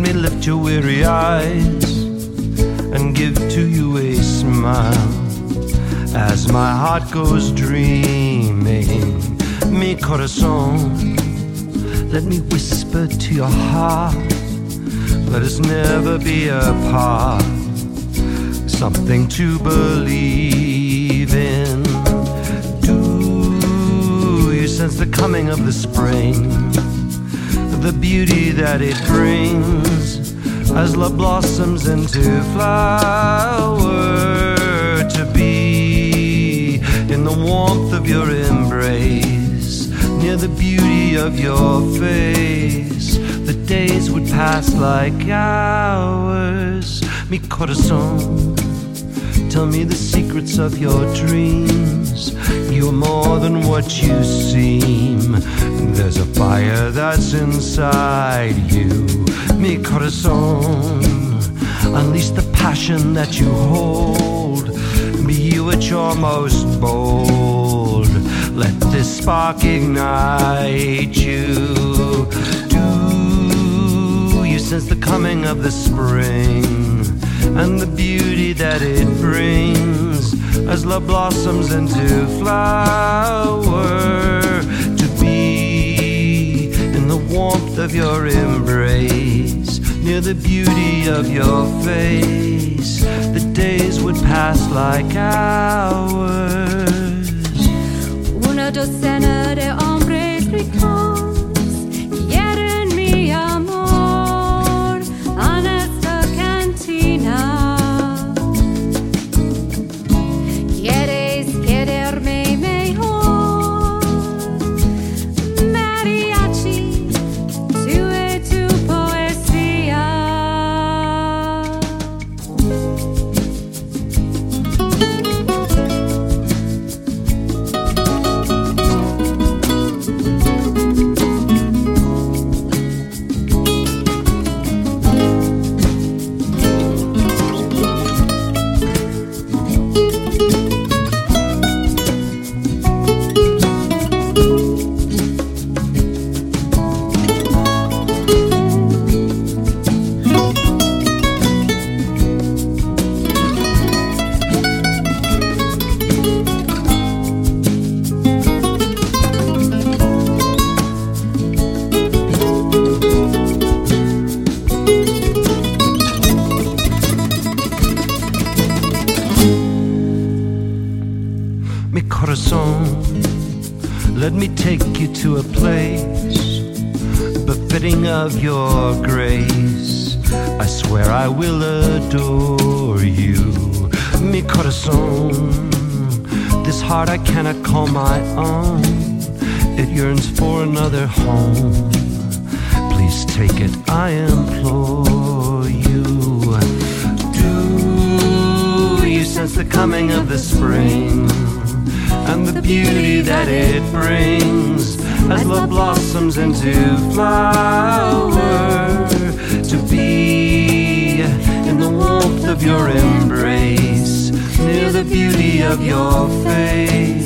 me lift your weary eyes and give to you a smile as my heart goes dreaming. Mi corazón, let me whisper to your heart, let us never be apart. Something to believe in. Do you sense the coming of the spring, the beauty that it brings as love blossoms into flower? To be in the warmth of your embrace, near the beauty of your face, the days would pass like hours. Mi corazón, tell me the secrets of your dreams. You're more than what you seem. There's a fire that's inside you. Mi corazón, unleash the passion that you hold. Be you at your most bold. Let this spark ignite you. Do you sense the coming of the spring and the beauty that it brings as love blossoms into flower? To be in the warmth of your embrace, near the beauty of your face, the days would pass like hours. Una docena de hombres ricos quieren mi amor en esta cantina. ¿Quieres quererme mejor? Mariachi, tú y tu poesía. Mi corazón, let me take you to a place befitting of your grace. I swear I will adore you. Mi corazón, this heart I cannot call my own. It yearns for another home. Please take it, I implore you. Do you sense the coming of the spring and the beauty that it brings as love blossoms into flower? To be in the warmth of your embrace, near the beauty of your face,